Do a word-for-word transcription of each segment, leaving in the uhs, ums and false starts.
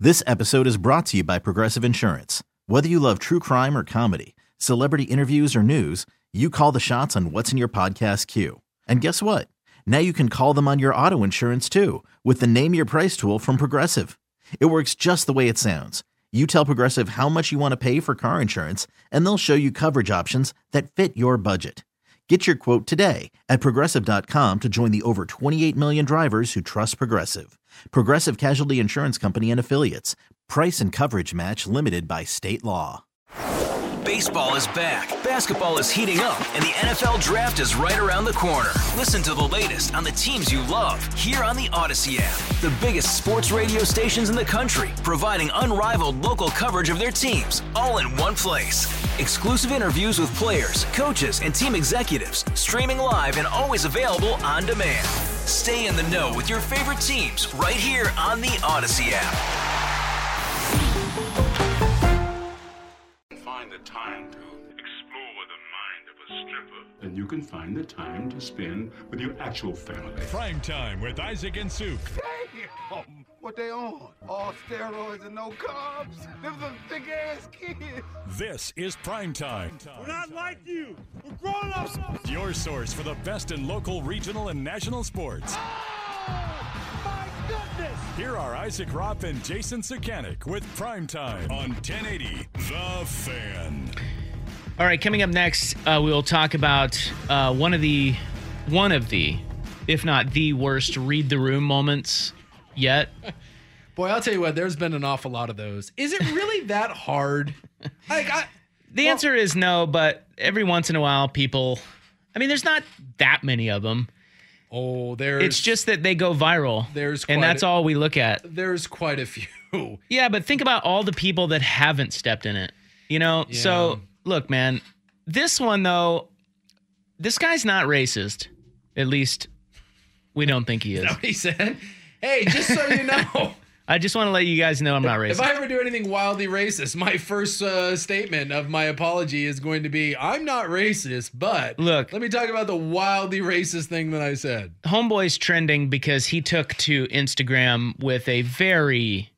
This episode is brought to you by Progressive Insurance. Whether you love true crime or comedy, celebrity interviews or news, you call the shots on what's in your podcast queue. And guess what? Now you can call them on your auto insurance too with the Name Your Price tool from Progressive. It works just the way it sounds. You tell Progressive how much you want to pay for car insurance, and they'll show you coverage options that fit your budget. Get your quote today at Progressive dot com to join the over twenty-eight million drivers who trust Progressive. Progressive Casualty Insurance Company and Affiliates. Price and coverage match limited by state law. Baseball is back, basketball is heating up, and the N F L Draft is right around the corner. Listen to the latest on the teams you love here on the Odyssey app. The biggest sports radio stations in the country, providing unrivaled local coverage of their teams, all in one place. Exclusive interviews with players, coaches, and team executives, streaming live and always available on demand. Stay in the know with your favorite teams right here on the Odyssey app. Find the time to explore the mind of a stripper, and you can find the time to spend with your actual family. Prime Time with Isaac and Suk. Damn! What they on? All steroids and no carbs? Them some thick ass kids. This is Prime Time. We're not like you. We're grown ups. Your source for the best in local, regional, and national sports. Oh, my goodness! Here are Isaac Ropp and Jason Sakanik with Prime Time on ten eighty The Fan. All right, coming up next, uh, we will talk about uh, one of the, one of the, if not the worst read the room moments yet. Boy, I'll tell you what, there's been an awful lot of those. Is it really that hard? Like, I, the well, answer is no, but every once in a while, people, I mean, there's not that many of them. Oh, there's. It's just that they go viral. There's and that's a, all we look at. There's quite a few. Yeah, but think about all the people that haven't stepped in it. You know? Yeah. So, look, man, this one, though, this guy's not racist. At least we don't think he is. Is that what he said? Hey, just so you know. I just want to let you guys know I'm not racist. If I ever do anything wildly racist, my first uh, statement of my apology is going to be, I'm not racist, but look, let me talk about the wildly racist thing that I said. Homeboy's trending because he took to Instagram with a very,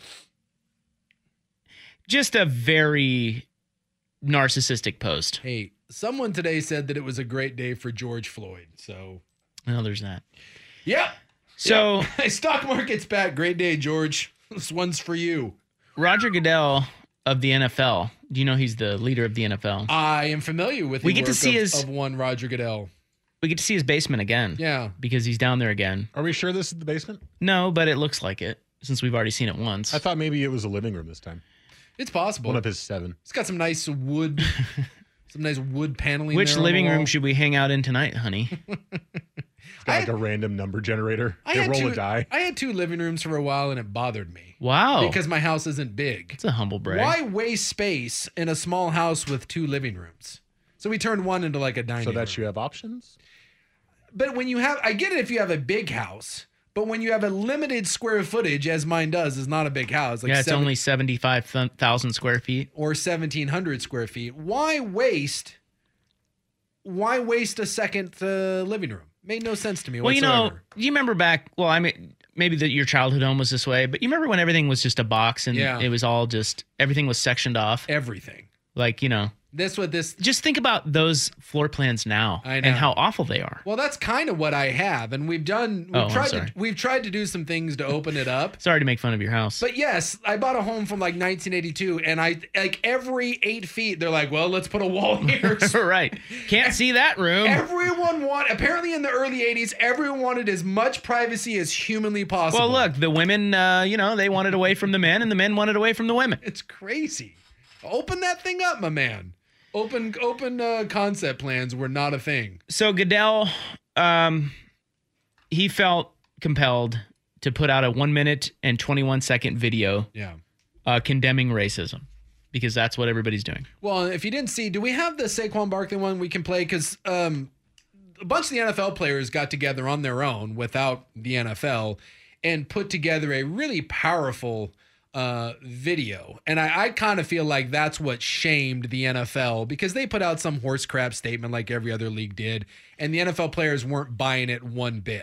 just a very narcissistic post. Hey, someone today said that it was a great day for George Floyd, so. Well, there's that. Yeah. So, yeah. Stock market's back. Great day, George. This one's for you. Roger Goodell of the N F L. Do you know he's the leader of the N F L? I am familiar with the we get work to see of, his, of one Roger Goodell. We get to see his basement again. Yeah. Because he's down there again. Are we sure this is the basement? No, but it looks like it since we've already seen it once. I thought maybe it was a living room this time. It's possible. One of his seven. It's got some nice wood, some nice wood paneling. Which there living room should we hang out in tonight, honey? It's got like had, a random number generator. I they had roll two, a die. I had two living rooms for a while, and it bothered me. Wow. Because my house isn't big. It's a humble brag. Why waste space in a small house with two living rooms? So we turned one into like a dining room. So that room. You have options? But when you have, I get it if you have a big house, but when you have a limited square footage, as mine does, is not a big house. Like yeah, it's seven, only seventy-five thousand square feet. Or seventeen hundred square feet. Why waste, why waste a second uh, living room? Made no sense to me well, whatsoever. you know, you remember back, well, I mean, maybe that your childhood home was this way, but you remember when everything was just a box and yeah. it was all just, everything was sectioned off? Everything. Like, you know. That's what this... Just think about those floor plans now I know. and how awful they are. Well, that's kind of what I have, and we've done... We've oh, tried I'm sorry. to We've tried to do some things to open it up. Sorry to make fun of your house. But yes, I bought a home from like nineteen eighty-two, and I like every eight feet, they're like, well, let's put a wall here. Right. Can't see that room. Everyone want... Apparently in the early eighties, everyone wanted as much privacy as humanly possible. Well, look, the women, uh, you know, they wanted away from the men, and the men wanted away from the women. It's crazy. Open that thing up, my man. Open open uh, concept plans were not a thing. So Goodell, um, he felt compelled to put out a one minute and twenty-one second video yeah. uh, condemning racism because that's what everybody's doing. Well, if you didn't see, do we have the Saquon Barkley one we can play? Because um, a bunch of the N F L players got together on their own without the N F L and put together a really powerful uh, video. And I, I kind of feel like that's what shamed the N F L because they put out some horse crap statement like every other league did. And the N F L players weren't buying it one bit.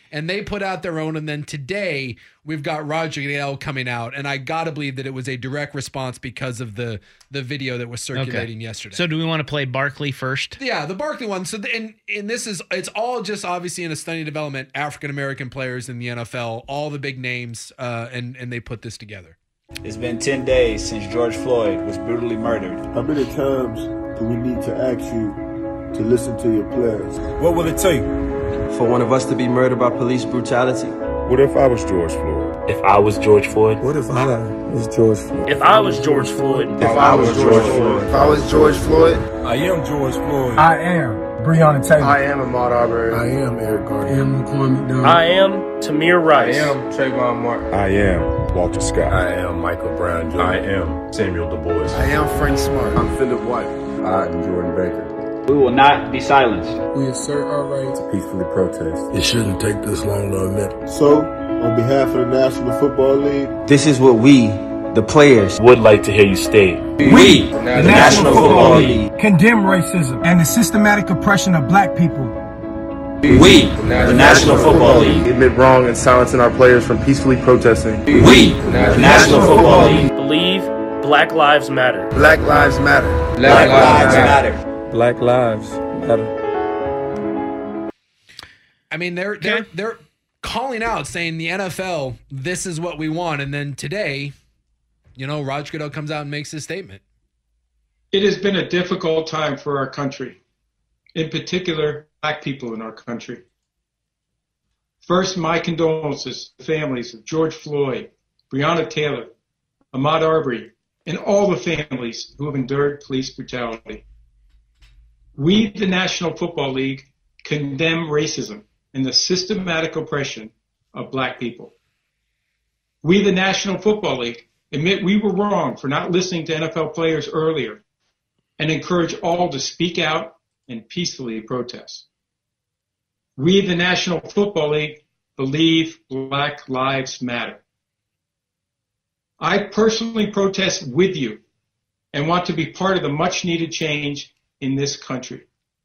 And they put out their own. And then today we've got Roger Goodell coming out. And I got to believe that it was a direct response because of the, the video that was circulating okay. yesterday. So do we want to play Barkley first? Yeah, the Barkley one. So, the, and, and this is, it's all just obviously in a stunning development, African-American players in the N F L, all the big names, uh, and, and they put this together. It's been ten days since George Floyd was brutally murdered. How many times do we need to ask you to listen to your players? What will it take for one of us to be murdered by police brutality? What if I was George Floyd? If I was George Floyd? What if I was George Floyd? If I was George Floyd? If I was George Floyd? If I was George Floyd? I am George Floyd. I am Breonna Taylor. I am Ahmaud Arbery. I am Eric Garner. I am Laquan McDonald. I am Tamir Rice. I am Trayvon Martin. I am Walter Scott. I am Michael Brown Junior I am Samuel Du Bois. I am Frank Smart. I'm Philip White. I am Jordan Baker. We will not be silenced. We assert our right to peacefully protest. It shouldn't take this long to admit. So, on behalf of the National Football League, this is what we, the players, would like to hear you state. We, we the, the National, National Football League, condemn racism and the systematic oppression of black people. We, the National Football League, admit wrong and silencing our players from peacefully protesting. We, the National Football League, believe Black Lives Matter. Black Lives Matter. Black, Black Lives Matter. matter. Black Lives Matter. I mean, they're they're they're calling out, saying the N F L, this is what we want, and then today, you know, Roger Goodell comes out and makes his statement. It has been a difficult time for our country, in particular, black people in our country. First, my condolences to the families of George Floyd, Breonna Taylor, Ahmaud Arbery, and all the families who have endured police brutality. We, the National Football League, condemn racism and the systematic oppression of black people. We, the National Football League, admit we were wrong for not listening to N F L players earlier and encourage all to speak out and peacefully protest. We, the National Football League, believe Black Lives Matter. I personally protest with you and want to be part of the much-needed change in this country.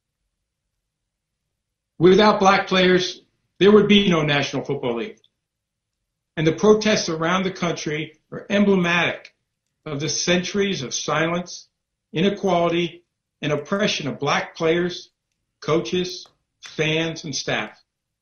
Without black players, there would be no National Football League. And the protests around the country are emblematic of the centuries of silence, inequality, and oppression of black players, coaches, fans, and staff.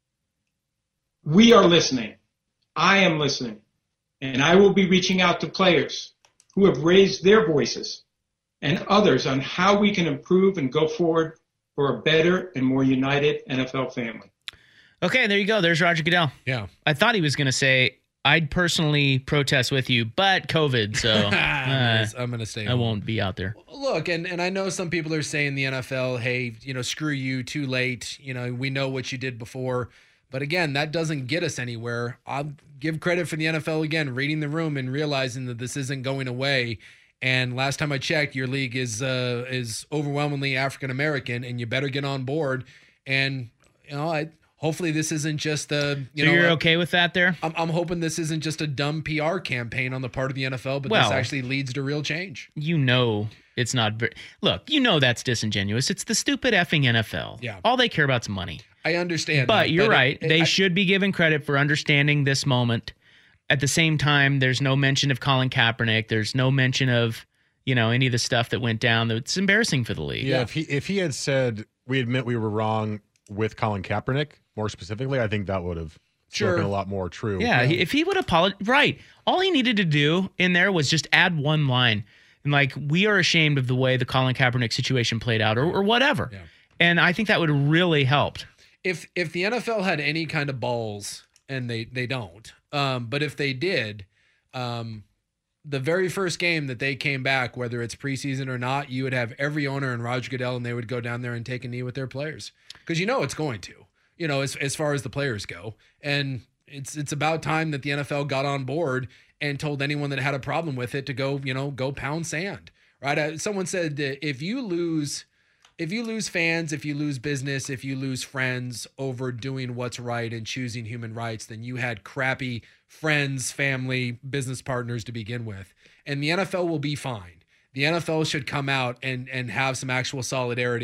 We are listening. I am listening. And I will be reaching out to players who have raised their voices and others on how we can improve and go forward for a better and more united N F L family. Okay, there you go. There's Roger Goodell. Yeah. I thought he was going to say, I'd personally protest with you, but COVID, so uh, I'm going to stay I home. won't be out there. Look, and, and I know some people are saying the N F L, hey, you know, screw you, too late. You know, we know what you did before. But again, that doesn't get us anywhere. I'll give credit for the N F L, again, reading the room and realizing that this isn't going away. And last time I checked, your league is uh, is overwhelmingly African-American, and you better get on board. And, you know, I hopefully this isn't just a, you so know. you're okay with that there? I'm, I'm hoping this isn't just a dumb P R campaign on the part of the N F L, but well, this actually leads to real change. You know it's not very, look, you know that's disingenuous. It's the stupid effing N F L. Yeah. All they care about is money. I understand. But that, you're but right. It, it, they I, should be given credit for understanding this moment. At the same time, there's no mention of Colin Kaepernick. There's no mention of, you know, any of the stuff that went down. It's embarrassing for the league. Yeah, if he if he had said, we admit we were wrong with Colin Kaepernick, more specifically, I think that would have sure. spoken a lot more true. Yeah, yeah. He, if he would apologize, right. All he needed to do in there was just add one line. And like, we are ashamed of the way the Colin Kaepernick situation played out, or, or whatever. Yeah. And I think that would have really helped. If if the N F L had any kind of balls, and they, they don't, um, but if they did, um, the very first game that they came back, whether it's preseason or not, you would have every owner and Roger Goodell, and they would go down there and take a knee with their players. Because you know it's going to, you know, as as far as the players go. And it's it's about time that the N F L got on board and told anyone that had a problem with it to go, you know, go pound sand, right? Uh, someone said that if you lose, if you lose fans, if you lose business, if you lose friends over doing what's right and choosing human rights, then you had crappy friends, family, business partners to begin with. And the N F L will be fine. The N F L should come out and and have some actual solidarity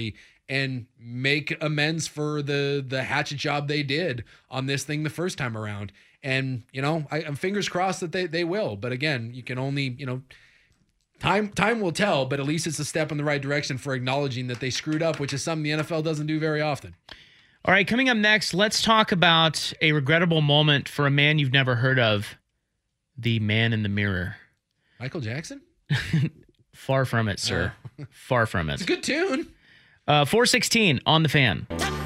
and make amends for the the hatchet job they did on this thing the first time around. And, you know, I, I'm fingers crossed that they, they will. But again, you can only, you know, time time will tell, but at least it's a step in the right direction for acknowledging that they screwed up, which is something the N F L doesn't do very often. All right, coming up next, let's talk about a regrettable moment for a man you've never heard of, the man in the mirror. Michael Jackson? Far from it, sir. Oh. Far from it. It's a good tune. Uh, four sixteen on the Fan.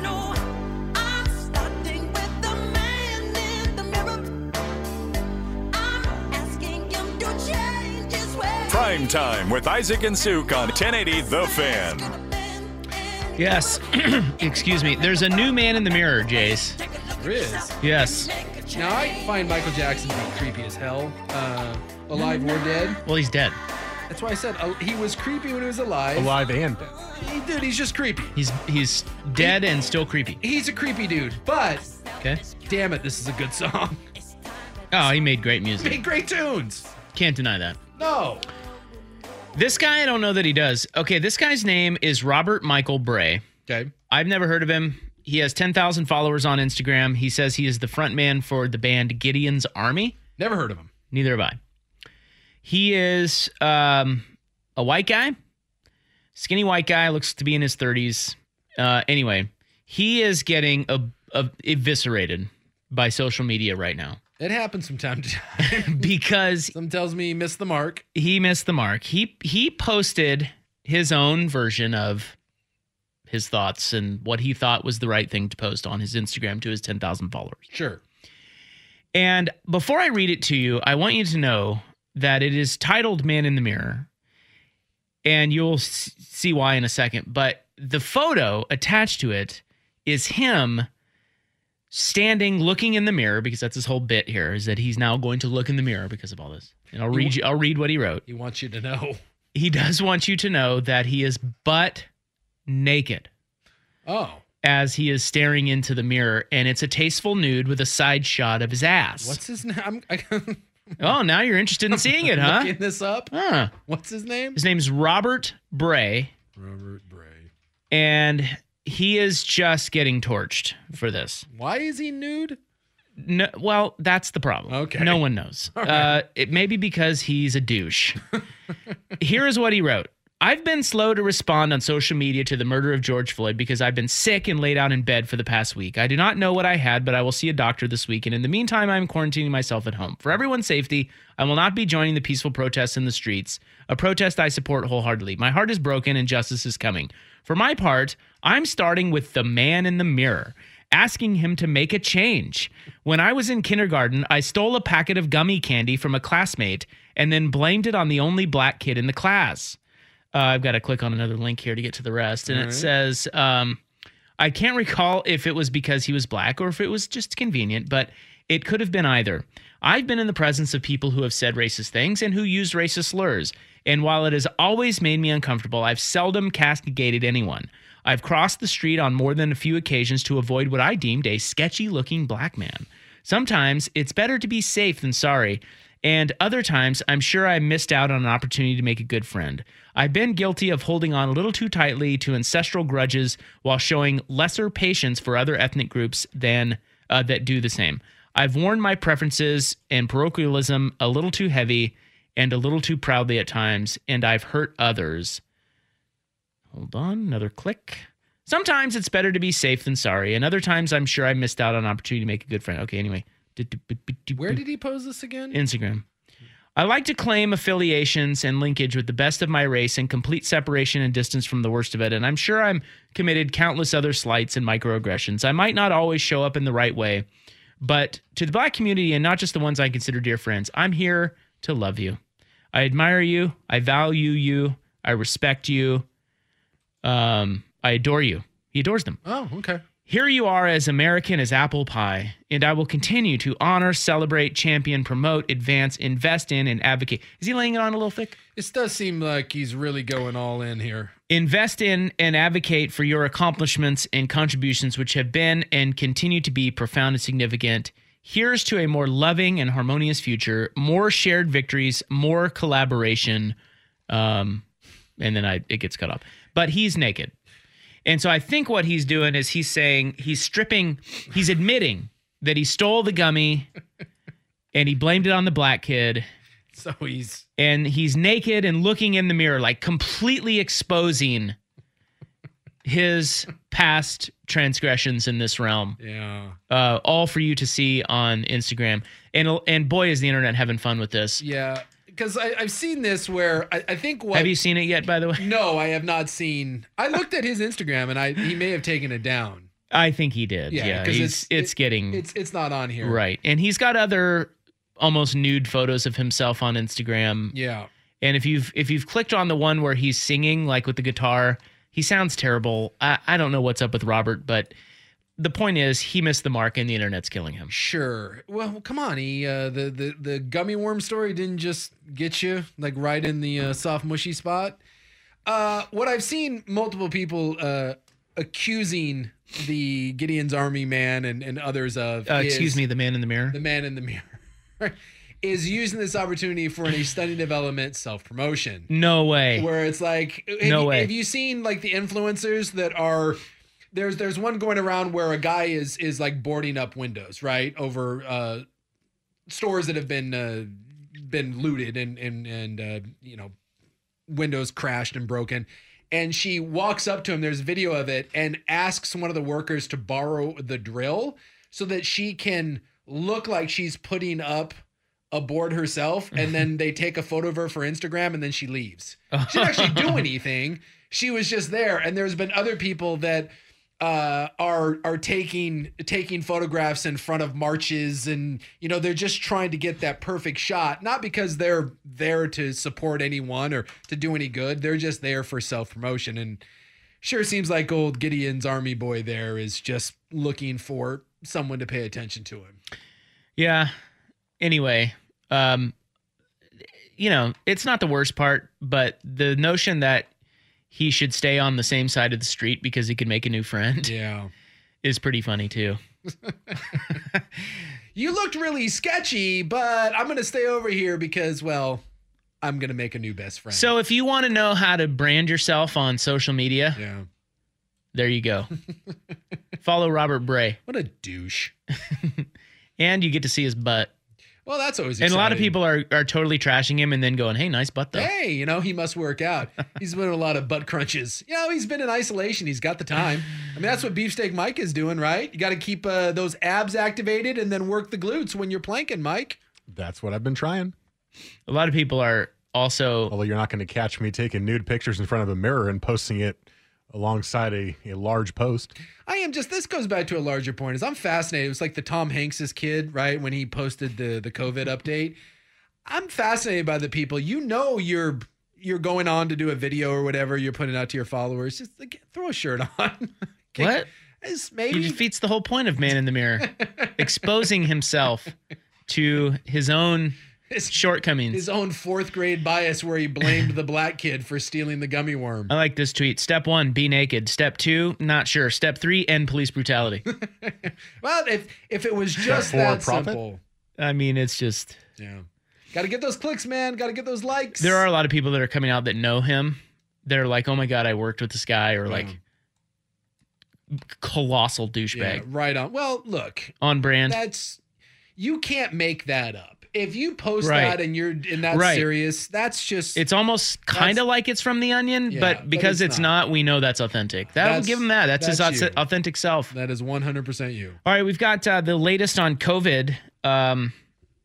Prime Time with Isaac and Suk on ten eighty The Fan. Yes. Excuse me. There's a new man in the mirror, Jace. There is? Yes. Now, I find Michael Jackson to be creepy as hell, uh, alive or dead. Well, he's dead. That's why I said uh, he was creepy when he was alive. Alive and dead. He, dude, he's just creepy. He's he's dead he, and still creepy. He's a creepy dude, but okay. Damn it, this is a good song. Oh, he made great music. He made great tunes. Can't deny that. No. This guy, I don't know that he does. Okay, this guy's name is Robert Michael Bray. Okay. I've never heard of him. He has ten thousand followers on Instagram. He says he is the front man for the band Gideon's Army. Never heard of him. Neither have I. He is um, a white guy. Skinny white guy, looks to be in his thirties. Uh, anyway, he is getting a, a, eviscerated by social media right now. It happens from time to time. Because some tells me he missed the mark. He missed the mark. He he posted his own version of his thoughts and what he thought was the right thing to post on his Instagram to his ten thousand followers. Sure. And before I read it to you, I want you to know that it is titled Man in the Mirror. And you'll s- see why in a second. But the photo attached to it is him standing, looking in the mirror, because that's his whole bit here, is that he's now going to look in the mirror because of all this. And I'll read you, I'll read what he wrote. He wants you to know. He does want you to know that he is butt naked. Oh. As he is staring into the mirror, and it's a tasteful nude with a side shot of his ass. What's his name? I, oh, now you're interested in seeing it, huh? Looking this up? Huh. What's his name? His name's Robert Bray. Robert Bray. And he is just getting torched for this. Why is he nude? No, well, that's the problem. Okay. No one knows. Right. Uh, it may be because he's a douche. Here is what he wrote. I've been slow to respond on social media to the murder of George Floyd because I've been sick and laid out in bed for the past week. I do not know what I had, but I will see a doctor this week. And in the meantime, I'm quarantining myself at home. For everyone's safety, I will not be joining the peaceful protests in the streets, a protest I support wholeheartedly. My heart is broken and justice is coming. For my part, I'm starting with the man in the mirror, asking him to make a change. When I was in kindergarten, I stole a packet of gummy candy from a classmate and then blamed it on the only black kid in the class. Uh, I've got to click on another link here to get to the rest. And All it right. says, um, I can't recall if it was because he was black or if it was just convenient, but it could have been either. I've been in the presence of people who have said racist things and who used racist slurs. And while it has always made me uncomfortable, I've seldom castigated anyone. I've crossed the street on more than a few occasions to avoid what I deemed a sketchy-looking black man. Sometimes it's better to be safe than sorry. And other times, I'm sure I missed out on an opportunity to make a good friend. I've been guilty of holding on a little too tightly to ancestral grudges while showing lesser patience for other ethnic groups than uh, that do the same. I've worn my preferences and parochialism a little too heavy and a little too proudly at times, and I've hurt others. Hold on, another click. Sometimes it's better to be safe than sorry, and other times I'm sure I missed out on an opportunity to make a good friend. Okay, anyway. Where did he pose this again? Instagram. I like to claim affiliations and linkage with the best of my race and complete separation and distance from the worst of it, and I'm sure I'm committed countless other slights and microaggressions. I might not always show up in the right way, but to the black community and not just the ones I consider dear friends, I'm here to love you. I admire you. I value you. I respect you. Um, I adore you. He adores them. Oh, okay. Here you are as American as apple pie, and I will continue to honor, celebrate, champion, promote, advance, invest in, and advocate. Is he laying it on a little thick? This does seem like he's really going all in here. Invest in and advocate for your accomplishments and contributions, which have been and continue to be profound and significant. Here's to a more loving and harmonious future, more shared victories, more collaboration. Um, and then I, it gets cut off. But he's naked. And so I think what he's doing is he's saying he's stripping, he's admitting that he stole the gummy and he blamed it on the black kid. So he's and he's naked and looking in the mirror, like completely exposing his past transgressions in this realm. Yeah. Uh, all for you to see on Instagram. And and boy, is the internet having fun with this. Yeah. Because I've seen this where I, I think what... Have you seen it yet, by the way? No, I have not seen... I looked at his Instagram and I he may have taken it down. I think he did. Yeah, Yeah. because He's, it's, it's it- getting... It's it's not on here. Right. And he's got other almost nude photos of himself on Instagram. Yeah. And if you've if you've clicked on the one where he's singing, like with the guitar, he sounds terrible. I, I don't know what's up with Robert, but the point is he missed the mark and the internet's killing him. Sure. Well, come on. He uh, the the the gummy worm story didn't just get you like right in the uh, soft mushy spot. Uh, what I've seen multiple people uh, accusing the Gideon's Army man and, and others of. Uh, excuse is me, the man in the mirror. The man in the mirror is using this opportunity for a stunning development self promotion. No way. Where it's like, have, No you, way. have you seen like the influencers that are? There's there's one going around where a guy is is like boarding up windows, right, over uh, stores that have been uh, been looted and and and uh, you know, windows crashed and broken. And she walks up to him, there's video of it, and asks one of the workers to borrow the drill so that she can look like she's putting up a board herself. And then they take a photo of her for Instagram and then she leaves. She didn't actually do anything. She was just there. And there's been other people that uh, are are taking taking photographs in front of marches, and you know they're just trying to get that perfect shot, not because they're there to support anyone or to do any good. They're just there for self-promotion. And sure seems like old Gideon's Army boy there is just looking for someone to pay attention to him. Yeah. Anyway, um, you know, it's not the worst part, but the notion that he should stay on the same side of the street because he could make a new friend. Yeah. Is pretty funny too. You looked really sketchy, but I'm going to stay over here because, well, I'm going to make a new best friend. So if you want to know how to brand yourself on social media, yeah, there you go. Follow Robert Bray. What a douche. And you get to see his butt. Well, that's always exciting. And a lot of exciting. people are, are totally trashing him and then going, hey, nice butt though. Hey, you know, he must work out. He's been a lot of butt crunches. You know, he's been in isolation. He's got the time. I mean, that's what Beefsteak Mike is doing, right? You got to keep uh, those abs activated and then work the glutes when you're planking, Mike. That's what I've been trying. A lot of people are also... Although you're not going to catch me taking nude pictures in front of a mirror and posting it alongside a, a large post. I am just, this goes back to a larger point, is I'm fascinated. It was like the Tom Hanks's kid, right? When he posted the, the COVID update. I'm fascinated by the people. You know, you're, you're going on to do a video or whatever you're putting out to your followers. Just like, throw a shirt on. Okay. What? It's maybe He defeats the whole point of Man in the Mirror. Exposing himself to his own his, shortcomings. His own fourth grade bias where he blamed the black kid for stealing the gummy worm. I like this tweet. Step one, be naked. Step two, not sure. Step three, end police brutality. Well, if if it was just that simple. I mean, it's just... Yeah. Got to get those clicks, man. Got to get those likes. There are a lot of people that are coming out that know him. They're like, oh my God, I worked with this guy. Or like, yeah. Colossal douchebag. Yeah, right on. Well, look. On brand. That's... You can't make that up. If you post right. that and you're and that's right. serious, that's just... It's almost kind of like it's from The Onion, yeah, but because but it's, it's not. not, we know that's authentic. That would give him that. That's, that's his you. authentic self. That is one hundred percent you. All right, we've got uh, the latest on COVID. Um,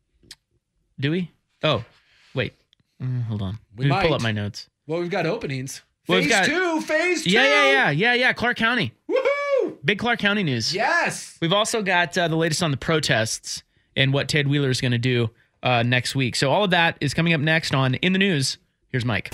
do we? Oh, wait. Mm, hold on. We Let me pull might. up my notes. Well, we've got openings. Well, Phase we've got, two. Phase two. Yeah, yeah, yeah. Yeah, yeah. Clark County. Woohoo! Big Clark County news. Yes. We've also got uh, the latest on the protests and what Ted Wheeler is going to do uh, next week. So all of that is coming up next on In the News. Here's Mike.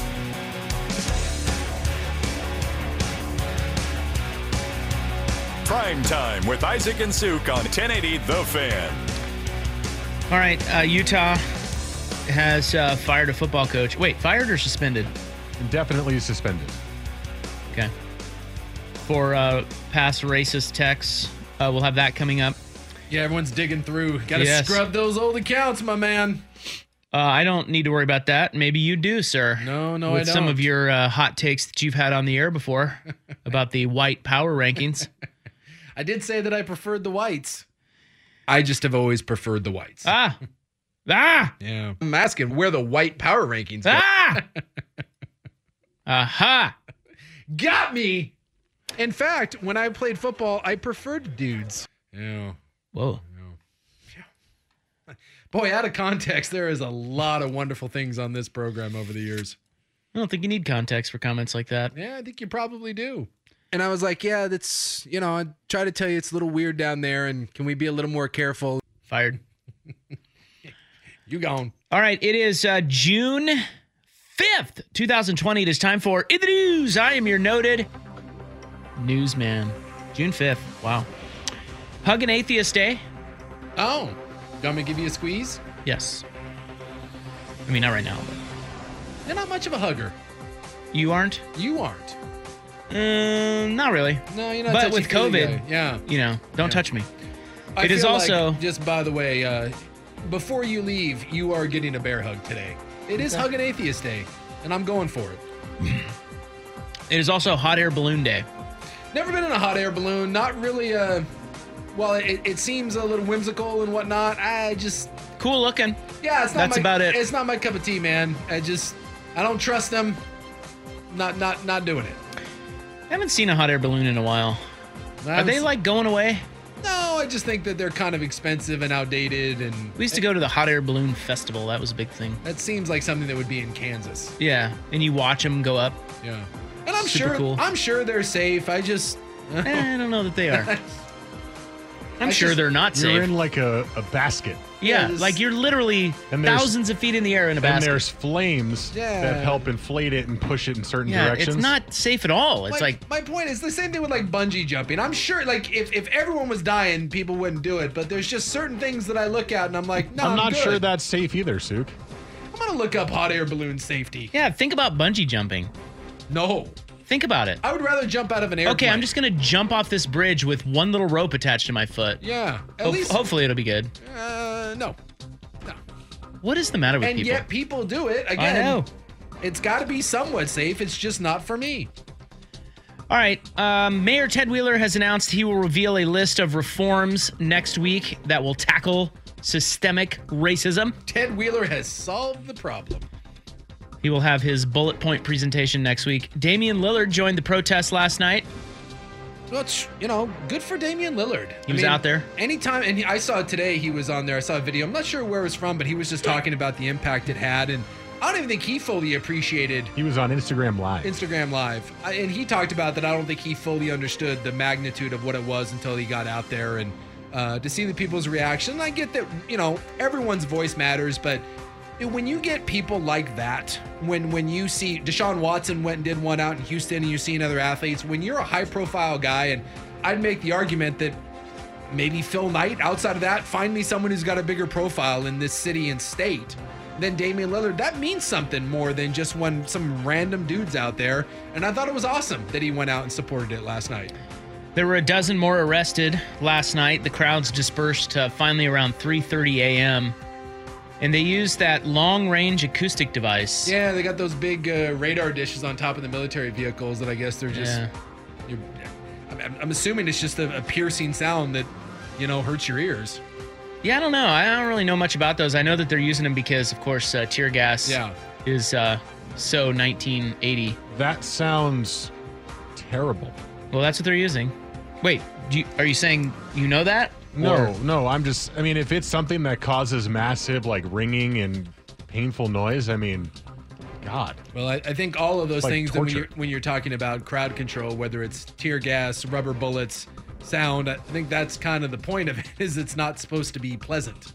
Prime Time with Isaac and Suk on ten eighty The Fan. All right, uh, Utah has uh, fired a football coach. Wait, fired or suspended? Indefinitely suspended. Okay. For uh, past racist texts. Uh, we'll have that coming up. Yeah, everyone's digging through. Got to Yes. scrub those old accounts, my man. Uh, I don't need to worry about that. Maybe you do, sir. No, no, With I don't. some of your uh, hot takes that you've had on the air before about the white power rankings. I did say that I preferred the whites. I just have always preferred the whites. Ah. Ah. Yeah. I'm asking where the white power rankings go. Ah. Aha. Got me. In fact, when I played football, I preferred dudes. Yeah. Whoa. Yeah. Boy, out of context, there is a lot of wonderful things on this program over the years. I don't think you need context for comments like that. Yeah, I think you probably do. And I was like, yeah, that's, you know, I try to tell you it's a little weird down there, and can we be a little more careful? Fired. You gone. All right, it is uh, June fifth, twenty twenty. It is time for In the News. I am your noted newsman. June fifth. Wow. Hug an Atheist Day. Oh. You want me to give you a squeeze? Yes. I mean, not right now, but. You're not much of a hugger. You aren't? You aren't. Um, not really. No, you're not. But with COVID, guy. yeah, you know, don't yeah. touch me. I it is feel also like, just by the way, uh, before you leave, you are getting a bear hug today. It is Okay. Hug an Atheist Day, and I'm going for it. It is also Hot Air Balloon Day. Never been in a hot air balloon. Not really. Uh, well, it, it seems a little whimsical and whatnot. I just cool looking. Yeah, it's not. That's my, about it. It's not my cup of tea, man. I just I don't trust them. Not not not doing it. I haven't seen a hot air balloon in a while. Are they like going away? No, I just think that they're kind of expensive and outdated. And We used to go to the Hot Air Balloon Festival. That was a big thing. That seems like something that would be in Kansas. Yeah, and you watch them go up. Yeah, and I'm Super sure cool. I'm sure they're safe. I just Eh, I don't know that they are. I'm I sure just- they're not You're safe. in like a, a basket. yeah, this- like you're literally And there's- thousands of feet in the air in a And basket. there's flames Yeah. that help inflate it and push it in certain yeah, directions. it's not safe at all. It's my, like my point is the same thing with like bungee jumping. I'm sure like if, if everyone was dying, people wouldn't do it. But there's just certain things that I look at and I'm like, no, I'm I'm not good. sure that's safe either, Sook. I'm gonna look up hot air balloon safety. yeah, think about bungee jumping. No, Think about it. I would rather jump out of an airplane. Okay, I'm just gonna jump off this bridge with one little rope attached to my foot. Yeah, at Ho- least hopefully it'll be good. uh, no. What is the matter with And people? yet people do it again. I know. It's got to be somewhat safe. It's just not for me. All right. Um, Mayor Ted Wheeler has announced he will reveal a list of reforms next week that will tackle systemic racism. Ted Wheeler has solved the problem. He will have his bullet point presentation next week. Damian Lillard joined the protest last night. Well, it's, you know, good for Damian Lillard. He was out there. Anytime, and he, I saw it today, he was on there. I saw a video. I'm not sure where it was from, but he was just talking about the impact it had. And I don't even think he fully appreciated He was on Instagram Live. Instagram Live. I- And he talked about that. I don't think he fully understood the magnitude of what it was until he got out there. And uh, to see the people's reaction, I get that, you know, everyone's voice matters, but when you get people like that, when when you see Deshaun Watson went and did one out in Houston and you see other athletes, when you're a high profile guy, and I'd make the argument that maybe Phil Knight, outside of that, find me someone who's got a bigger profile in this city and state than Damian Lillard. That means something more than just when some random dudes out there. And I thought it was awesome that he went out and supported it last night. There were a dozen more arrested last night. The crowds dispersed uh, finally around three thirty a.m. And they used that long-range acoustic device. Yeah, they got those big uh, radar dishes on top of the military vehicles that I guess they're just. Yeah. You're, I'm, I'm assuming it's just a, a piercing sound that, you know, hurts your ears. Yeah, I don't know. I don't really know much about those. I know that they're using them because, of course, uh, tear gas Yeah. is uh, so nineteen eighty. That sounds terrible. Well, that's what they're using. Wait, do you, are you saying you know that? No, Or- no, I'm just, I mean, if it's something that causes massive, like, ringing and painful noise, I mean, God. Well, I, I think all of those Like things that when torture. you're, when you're talking about crowd control, whether it's tear gas, rubber bullets, sound, I think that's kind of the point of it, is it's not supposed to be pleasant.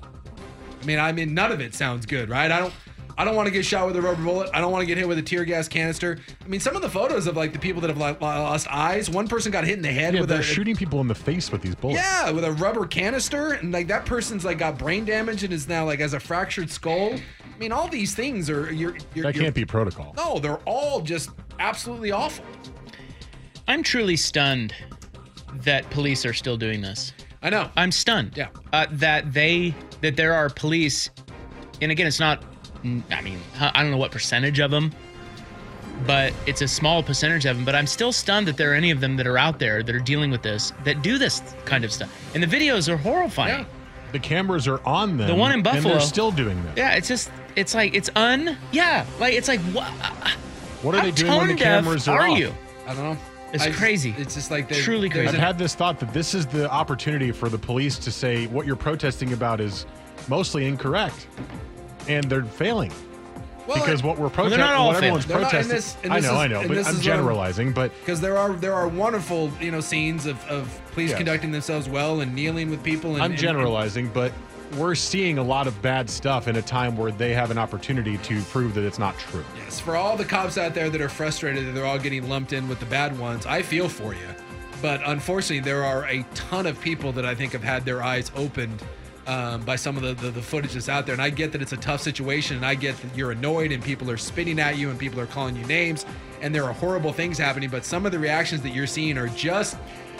I mean, I mean, none of it sounds good, right? I don't, I don't want to get shot with a rubber bullet. I don't want to get hit with a tear gas canister. I mean, some of the photos of like the people that have like, lost eyes. One person got hit in the head Yeah, with they're a shooting people in the face with these bullets. yeah, with a rubber canister, and like that person's like got brain damage and is now like has a fractured skull. I mean, all these things are you're, you're That you're- can't be protocol. No, they're all just absolutely awful. I'm truly stunned that police are still doing this. I know. I'm stunned. Yeah. Uh, that they that there are police, and again, it's not I mean, I don't know what percentage of them, but it's a small percentage of them. But I'm still stunned that there are any of them that are out there that are dealing with this, that do this kind of stuff. And the videos are horrifying. Yeah. The cameras are on them. The one in Buffalo. And they're still doing this. Yeah, it's just, it's like, it's un, yeah, like, it's like, what? What are they doing when the cameras are are off? you? I don't know. It's I, crazy. It's just like they're truly crazy. I've had this thought that this is the opportunity for the police to say what you're protesting about is mostly incorrect, and they're failing. Well, because what we're Well, protesting, they're not all what everyone's They're not- and protesting. this- and I this know, is- I know, and but this I'm is what I'm- generalizing. But because there are there are wonderful you know scenes of, of police Yes. conducting themselves well and kneeling with people. And, I'm and- generalizing, but we're seeing a lot of bad stuff in a time where they have an opportunity to prove that it's not true. Yes, for all the cops out there that are frustrated that they're all getting lumped in with the bad ones, I feel for you. But unfortunately, there are a ton of people that I think have had their eyes opened um, by some of the, the, the footage that's out there. And I get that it's a tough situation, and I get that you're annoyed and people are spitting at you and people are calling you names, and there are horrible things happening. But some of the reactions that you're seeing are just,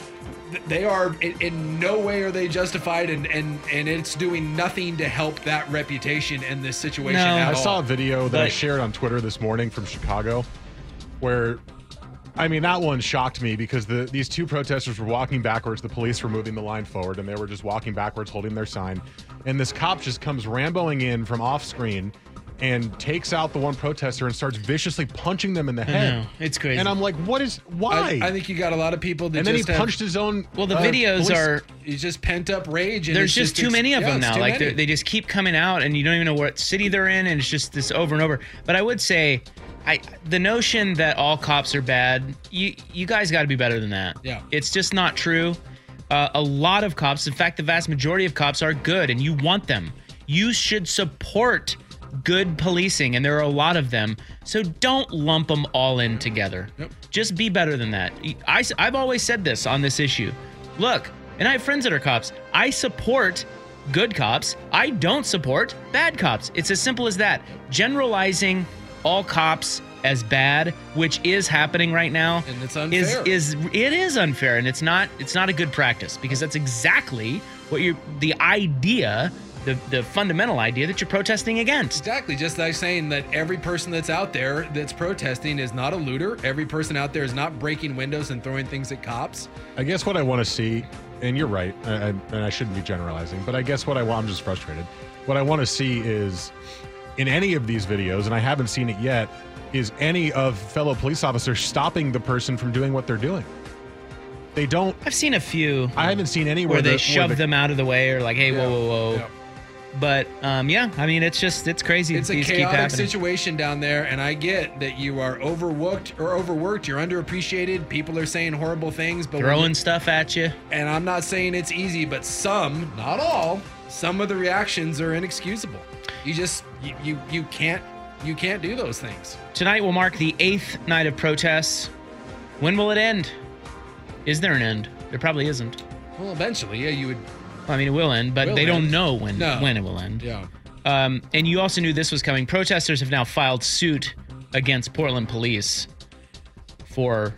they are in, in no way are they justified, and, and, and it's doing nothing to help that reputation in this situation No. at I all. saw a video that I But- shared on Twitter this morning from Chicago where, I mean, that one shocked me because the these two protesters were walking backwards. The police were moving the line forward, and they were just walking backwards, holding their sign. And this cop just comes ramboing in from off screen and takes out the one protester and starts viciously punching them in the I head. know. It's crazy. And I'm like, what is, why? I, I think you got a lot of people that and then he just have- punched his own. Well, the uh, videos police- are, It's just pent up rage. And there's it's just too it's- many of yeah, them it's now. too Like many. they're- they just keep coming out, and you don't even know what city they're in, and it's just this over and over. But I would say, I the notion that all cops are bad, you you guys got to be better than that. Yeah. It's just not true. Uh, a lot of cops, in fact, the vast majority of cops are good, and you want them. You should support good policing, and there are a lot of them. So don't lump them all in together. Yep. Just be better than that. I, I've always said this on this issue. Look, and I have friends that are cops. I support good cops. I don't support bad cops. It's as simple as that. Generalizing all cops as bad, which is happening right now, And it's is unfair. is it is unfair, and it's not it's not a good practice, because that's exactly what you're the idea, the the fundamental idea that you're protesting against. Exactly, just like saying that every person that's out there that's protesting is not a looter. Every person out there is not breaking windows and throwing things at cops. I guess what I want to see, and you're right, I, I, and I shouldn't be generalizing, but I guess what I want, I'm just frustrated. What I want to see is, in any of these videos, and I haven't seen it yet, is any of fellow police officers stopping the person from doing what they're doing. They don't. I've seen a few I haven't seen anywhere where they that- shove the- them out of the way, or like, hey, whoa, whoa, whoa. Yeah. But um, yeah, I mean, it's just it's crazy. It's a These keep chaotic happening. situation down there, and I get that you are overworked or overworked. You're underappreciated. People are saying horrible things, but when Throwing you- stuff at you. And I'm not saying it's easy, but some, not all, some of the reactions are inexcusable. You just you you, you can't you can't do those things. Tonight will mark the eighth night of protests. When will it end? Is there an end? There probably isn't. Well, eventually, yeah, you would. I mean, it will end, but Will they don't end. know when No. when it will end. Yeah. Um, and you also knew this was coming. Protesters have now filed suit against Portland police for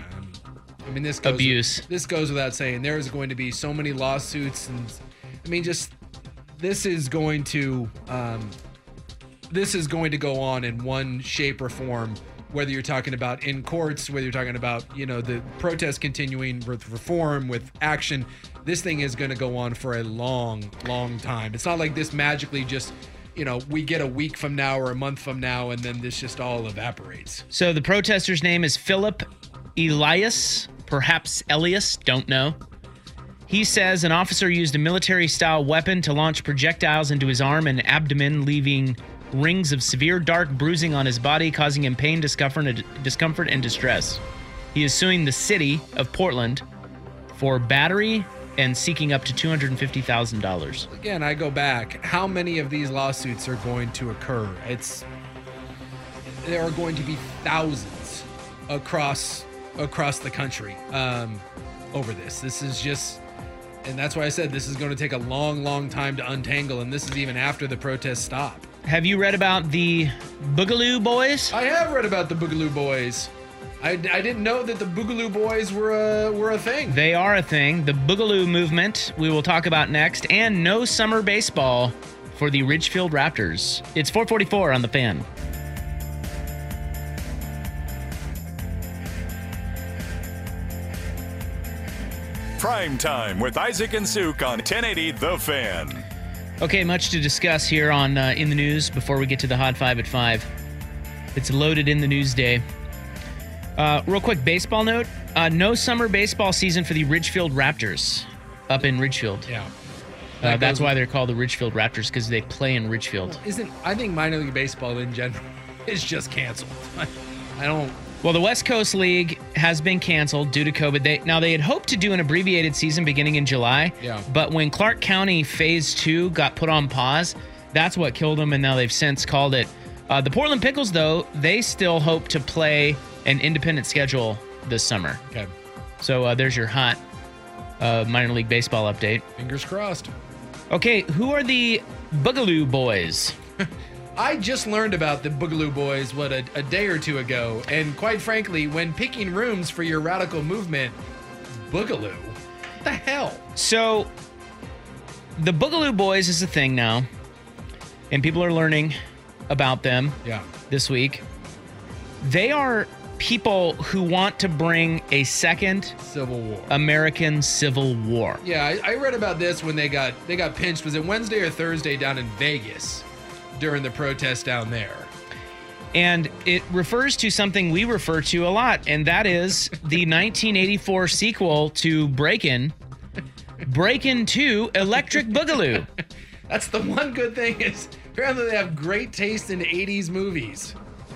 I mean, this goes, abuse. This goes without saying. There is going to be so many lawsuits, and I mean, just this is going to um, this is going to go on in one shape or form. Whether you're talking about in courts, whether you're talking about you know the protest continuing with reform, with action, this thing is going to go on for a long, long time. It's not like this magically just you know we get a week from now or a month from now, and then this just all evaporates. So the protester's name is Philip Elias, perhaps Elias, don't know. He says an officer used a military-style weapon to launch projectiles into his arm and abdomen, leaving rings of severe dark bruising on his body, causing him pain, discomfort, and, discomfort and distress. He is suing the city of Portland for battery and seeking up to two hundred fifty thousand dollars. Again, I go back. How many of these lawsuits are going to occur? It's there are going to be thousands across across the country um, over this. This is just, and that's why I said this is going to take a long, long time to untangle. And this is even after the protests stop. Have you read about the Boogaloo Boys? I have read about the Boogaloo Boys. I, I didn't know that the Boogaloo Boys were a were a thing. They are a thing. The Boogaloo movement we will talk about next, and no summer baseball for the Ridgefield Raptors. It's four forty-four on the Fan. Prime Time with Isaac and Suk on ten eighty The Fan. Okay, much to discuss here on uh, In the News before we get to the Hot Five at five. It's loaded in the news day. Uh, real quick, baseball note. Uh, no summer baseball season for the Ridgefield Raptors up in Ridgefield. Yeah. Uh, That that's goes- why they're called the Ridgefield Raptors, because they play in Ridgefield. Isn't I think minor league baseball in general is just canceled. I don't. Well, the West Coast League has been canceled due to COVID. They, now, they had hoped to do an abbreviated season beginning in July. Yeah. But when Clark County Phase two got put on pause, that's what killed them, and now they've since called it. Uh, the Portland Pickles, though, they still hope to play an independent schedule this summer. Okay. So uh, there's your hot uh, minor league baseball update. Fingers crossed. Okay, who are the Boogaloo Boys? I just learned about the Boogaloo Boys, what, a, a day or two ago. And quite frankly, when picking rooms for your radical movement, Boogaloo? What the hell? So, the Boogaloo Boys is a thing now, and people are learning about them Yeah. this week. They are people who want to bring a second Civil War. American Civil War. Yeah, I, I read about this when they got they got pinched. Was it Wednesday or Thursday down in Vegas during the protest down there? And it refers to something we refer to a lot, and that is the nineteen eighty-four sequel to Breakin', Breakin' two Electric Boogaloo. That's the one good thing is apparently they have great taste in eighties movies.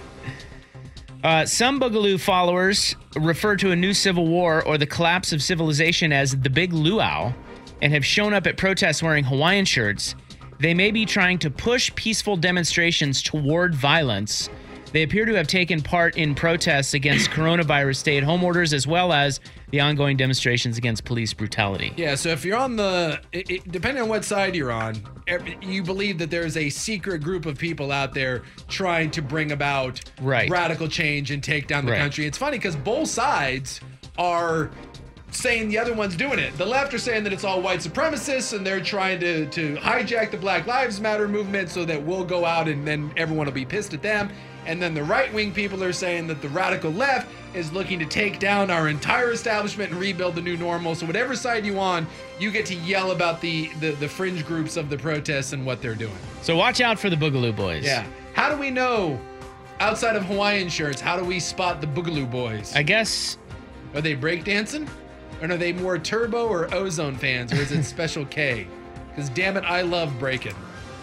Uh, some Boogaloo followers refer to a new civil war or the collapse of civilization as the Big Luau and have shown up at protests wearing Hawaiian shirts. They may be trying to push peaceful demonstrations toward violence. They appear to have taken part in protests against coronavirus stay-at-home orders as well as the ongoing demonstrations against police brutality. Yeah, so if you're on the, it, it, depending on what side you're on, every- you believe that there's a secret group of people out there trying to bring about Right. radical change and take down the Right. country. It's funny because both sides are saying the other one's doing it. The left are saying that it's all white supremacists and they're trying to, to hijack the Black Lives Matter movement so that we'll go out and then everyone will be pissed at them. And then the right-wing people are saying that the radical left is looking to take down our entire establishment and rebuild the new normal. So whatever side you on, you get to yell about the, the, the fringe groups of the protests and what they're doing. So watch out for the Boogaloo Boys. Yeah. How do we know, outside of Hawaiian shirts, how do we spot the Boogaloo Boys? I guess... Are they breakdancing? Or are they more Turbo or Ozone fans? Or is it Special K? Because damn it, I love breaking.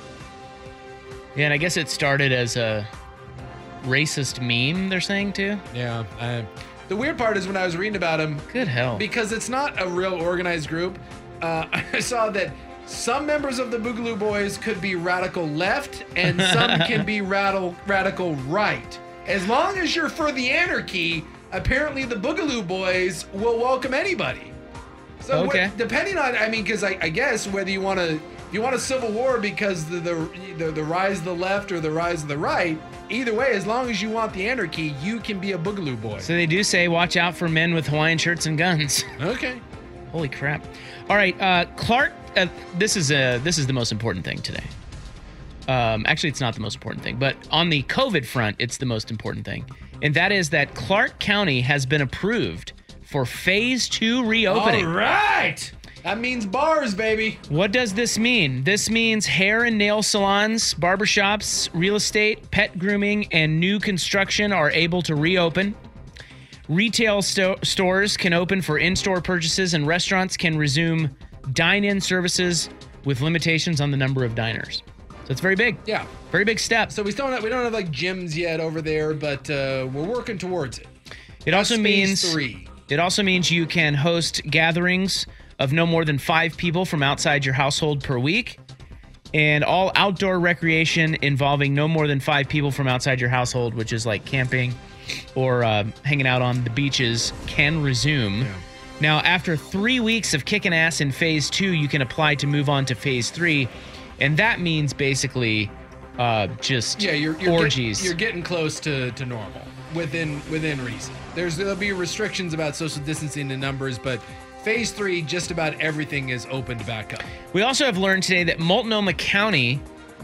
Yeah, and I guess it started as a racist meme, they're saying, too? Yeah. Uh, the weird part is when I was reading about them. Good hell. Because it's not a real organized group. Uh, I saw that some members of the Boogaloo Boys could be radical left and some can be radical, radical right. As long as you're for the anarchy, apparently the Boogaloo Boys will welcome anybody. So Okay. what, depending on, I mean, because I, I guess whether you want to, you want a civil war because the, the the the rise of the left or the rise of the right, either way, as long as you want the anarchy, you can be a Boogaloo Boy. So they do say watch out for men with Hawaiian shirts and guns. Okay. Holy crap. All right, uh, Clark, uh, this is uh, this is the most important thing today. Um, actually, it's not the most important thing, but on the COVID front, it's the most important thing. And that is that Clark County has been approved for phase two reopening. All right. That means bars, baby. What does this mean? This means hair and nail salons, barbershops, real estate, pet grooming, and new construction are able to reopen. Retail sto- stores can open for in-store purchases, and restaurants can resume dine-in services with limitations on the number of diners. So it's very big. Yeah. Very big step. So we still don't have, we don't have like gyms yet over there, but uh, we're working towards it. It also That's phase means three. It also means you can host gatherings of no more than five people from outside your household per week, and all outdoor recreation involving no more than five people from outside your household, which is like camping or uh, hanging out on the beaches, can resume. Yeah. Now, after three weeks of kicking ass in phase two, you can apply to move on to phase three, and that means basically uh, just Yeah, you're, you're orgies. Get, you're getting close to, to normal within within reason. There's there'll be restrictions about social distancing and numbers, but phase three, just about everything is opened back up. We also have learned today that Multnomah County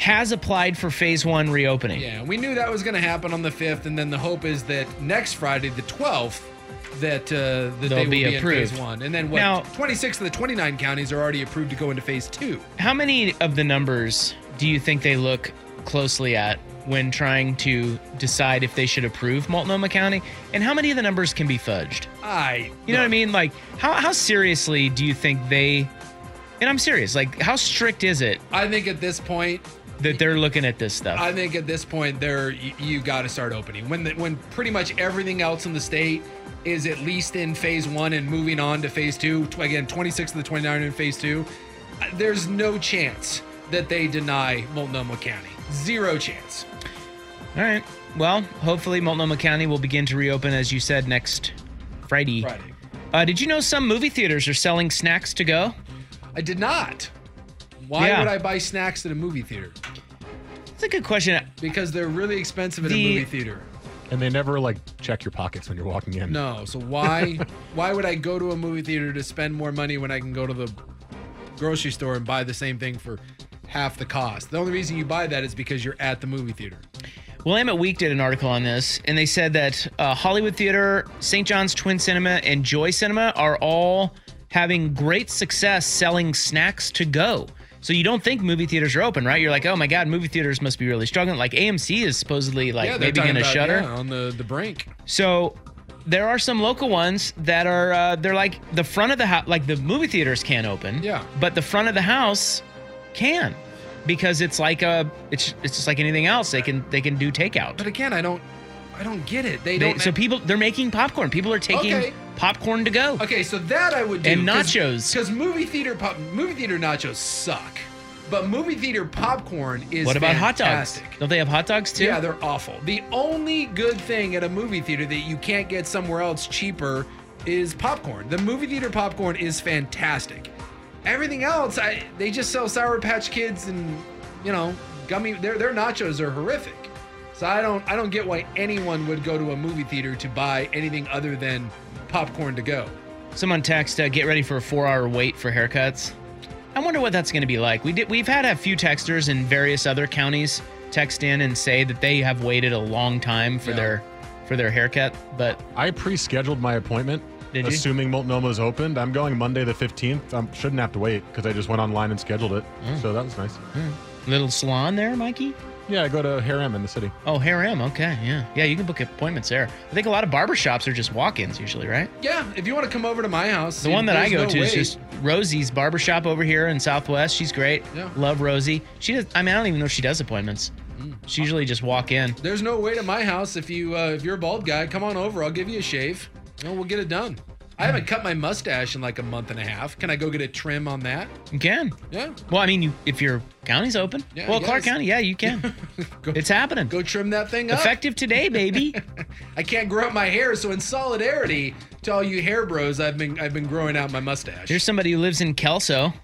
has applied for phase one reopening. Yeah, we knew that was going to happen on the fifth, and then the hope is that next Friday, the twelfth, that uh, that They'll they will be be, approved. in phase one. And then what? Now- twenty-six of the twenty-nine counties are already approved to go into phase two. How many of the numbers do you think they look closely at when trying to decide if they should approve Multnomah County? And how many of the numbers can be fudged? I, You know what I mean? Like, how, how seriously do you think they, and I'm serious, like, how strict is it I think at this point, that they're looking at this stuff? I think at this point, there you, you got to start opening when the, when pretty much everything else in the state is at least in phase one and moving on to phase two. Tw- Again, twenty-six of the twenty-nine are in phase two. Uh, There's no chance that they deny Multnomah County. Zero chance. All right. Well, hopefully Multnomah County will begin to reopen, as you said, next Friday. Friday. Uh, did you know some movie theaters are selling snacks to go? I did not. Why Yeah. would I buy snacks at a movie theater? That's a good question. Because they're really expensive at The- a movie theater. And they never like check your pockets when you're walking in. No, so why why would I go to a movie theater to spend more money when I can go to the grocery store and buy the same thing for half the cost? The only reason you buy that is because you're at the movie theater. Willamette Week did an article on this, and they said that uh, Hollywood Theater, Saint John's Twin Cinema, and Joy Cinema are all having great success selling snacks to go. So you don't think movie theaters are open, right? You're like, oh my God, movie theaters must be really struggling. Like A M C is supposedly like yeah, they're maybe talking going to about, shutter. yeah, on the, the brink. So there are some local ones that are, uh, they're like the front of the house, like the movie theaters can't open. Yeah. But the front of the house can, because it's like a, it's it's just like anything else. They can they can do takeout. But again, I don't I don't get it. They They- don't so people, they're making popcorn. People are taking Okay. popcorn to go. Okay, so that I would do. And nachos. Because movie theater pop, movie theater nachos suck. But movie theater popcorn is What about hot dogs? fantastic. Don't they have hot dogs too? Yeah, they're awful. The only good thing at a movie theater that you can't get somewhere else cheaper is popcorn. The movie theater popcorn is fantastic. Everything else, I they just sell Sour Patch Kids and, you know, gummy. Their their nachos are horrific. So I don't I don't get why anyone would go to a movie theater to buy anything other than popcorn to go. Someone text, uh, get ready for a four-hour wait for haircuts. I wonder what that's going to be like. We did, we've had a few texters in various other counties text in and say that they have waited a long time for Yeah. their for their haircut. But I pre-scheduled my appointment, Did you? assuming Multnomah's opened. I'm going Monday the fifteenth. I shouldn't have to wait because I just went online and scheduled it. Mm. So that was nice. little salon there, Mikey? Yeah, I go to Hair M in the city. Oh, Hair M. Okay, yeah, yeah. You can book appointments there. I think a lot of barber shops are just walk-ins usually, right? Yeah, if you want to come over to my house. The one that I there's go no to is wait. just Rosie's barbershop over here in Southwest. She's great. Yeah. Love Rosie. She does. I mean, I don't even know if she does appointments. She usually just walk in. There's no wait at my house. If you uh, if you're a bald guy, come on over. I'll give you a shave. You know, we'll get it done. I haven't cut my mustache in like a month and a half. Can I go get a trim on that? You can. Yeah. Well, I mean, you, if your county's open. Yeah, well, I Clark guess. County, yeah, you can. Go- It's happening. Go trim that thing up. Effective today, baby. I can't grow out my hair, so in solidarity to all you hair bros, I've been I've been growing out my mustache. Here's somebody who lives in Kelso,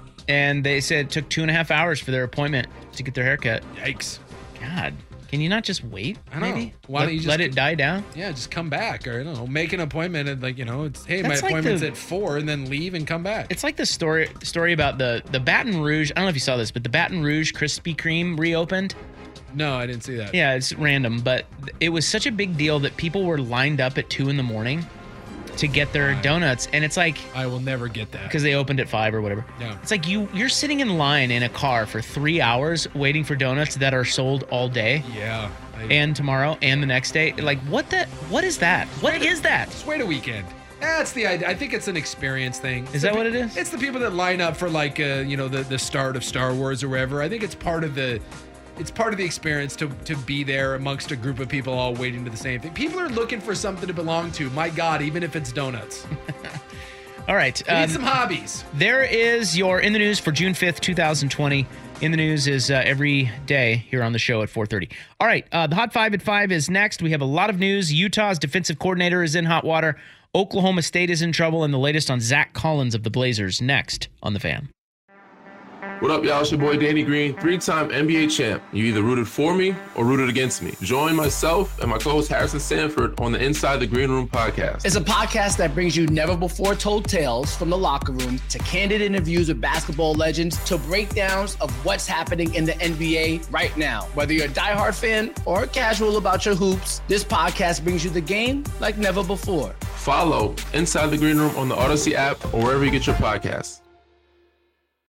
and they said it took two and a half hours for their appointment to get their haircut. Yikes. God, can you not just wait? I know. Maybe Why let, don't you just let it die down? Yeah, just come back, or I don't know, make an appointment and like you know, it's hey, That's my like appointment's the- at four, and then leave and come back. It's like the story story about the the Baton Rouge. I don't know if you saw this, but the Baton Rouge Krispy Kreme reopened. No, I didn't see that. Yeah, it's random, but it was such a big deal that people were lined up at two in the morning to get their donuts, and it's like I will never get that because they opened at five or whatever. Yeah. It's like you you're sitting in line in a car for three hours waiting for donuts that are sold all day. Yeah. I, And tomorrow and the next day. Like what the what is that? What is that? Just wait a weekend. That's the idea. I think it's an experience thing. Is that what it is? It's the people that line up for like uh, you know the the start of Star Wars or wherever. I think it's part of the it's part of the experience to to be there amongst a group of people all waiting to the same thing. People are looking for something to belong to. My God, even if it's donuts. All right. We need um, some hobbies. There is your In the News for June fifth, twenty twenty. In the News is uh, every day here on the show at four thirty. All right, uh, the Hot Five at five is next. We have a lot of news. Utah's defensive coordinator is in hot water. Oklahoma State is in trouble, and the latest on Zach Collins of the Blazers next on The Fan. What up, y'all? It's your boy Danny Green, three-time N B A champ. You either rooted for me or rooted against me. Join myself and my co-host Harrison Sanford on the Inside the Green Room podcast. It's a podcast that brings you never-before-told tales from the locker room to candid interviews with basketball legends to breakdowns of what's happening in the N B A right now. Whether you're a diehard fan or casual about your hoops, this podcast brings you the game like never before. Follow Inside the Green Room on the Odyssey app or wherever you get your podcasts.